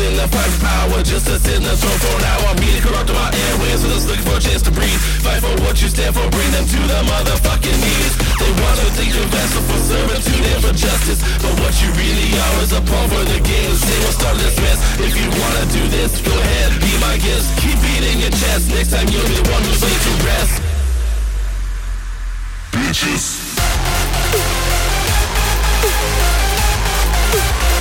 in the fight for power, just to sit in the throne for an hour. I'm being corrupted my airways, so just looking for a chance to breathe. Fight for what you stand for, bring them to the motherfucking knees. They want to think you're vessel for servitude and for justice, but what you really are is a pawn for the game. Say we'll start this mess. If you wanna do this, go ahead, be my guest. Keep beating your chest, next time you'll be the one who's laid to rest. Bitches.